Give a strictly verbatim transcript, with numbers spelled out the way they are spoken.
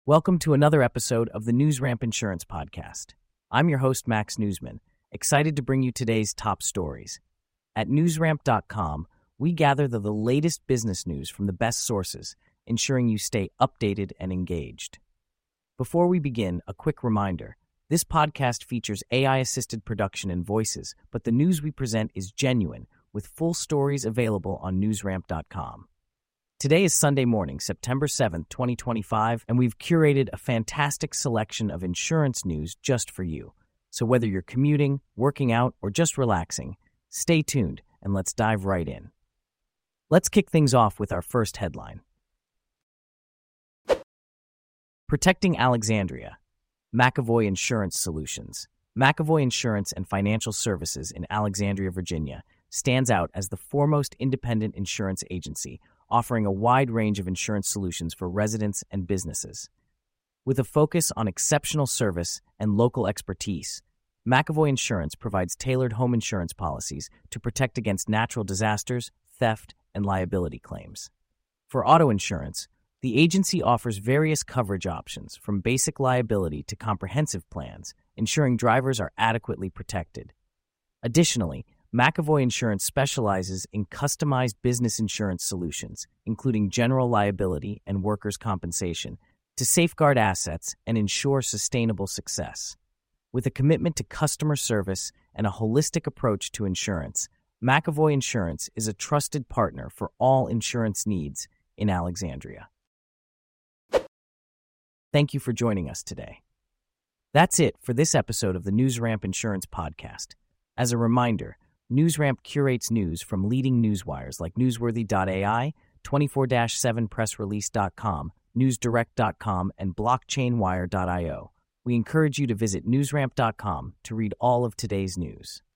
Welcome to another episode of the NewsRamp Insurance Podcast. I'm your host, Max Newsman, excited to bring you today's top stories. At newsramp dot com, we gather the, the latest business news from the best sources, ensuring you stay updated and engaged. Before we begin, a quick reminder. This podcast features A I-assisted production and voices, but the news we present is genuine, with full stories available on newsramp dot com. Today is Sunday morning, September seventh, twenty twenty-five, and we've curated a fantastic selection of insurance news just for you. So whether you're commuting, working out, or just relaxing, stay tuned and let's dive right in. Let's kick things off with our first headline. Protecting Alexandria. McAvoy Insurance Solutions. McAvoy Insurance and Financial Services in Alexandria, Virginia, stands out as the foremost independent insurance agency, offering a wide range of insurance solutions for residents and businesses. With a focus on exceptional service and local expertise, McAvoy Insurance provides tailored home insurance policies to protect against natural disasters, theft, and liability claims. For auto insurance, the agency offers various coverage options from basic liability to comprehensive plans, ensuring drivers are adequately protected. Additionally, McAvoy Insurance specializes in customized business insurance solutions, including general liability and workers' compensation, to safeguard assets and ensure sustainable success. With a commitment to customer service and a holistic approach to insurance, McAvoy Insurance is a trusted partner for all insurance needs in Alexandria. Thank you for joining us today. That's it for this episode of the NewsRamp Insurance Podcast. As a reminder, NewsRamp curates news from leading newswires like newsworthy dot A I, twenty-four seven press release dot com, newsdirect dot com, and blockchain wire dot io. We encourage you to visit newsramp dot com to read all of today's news.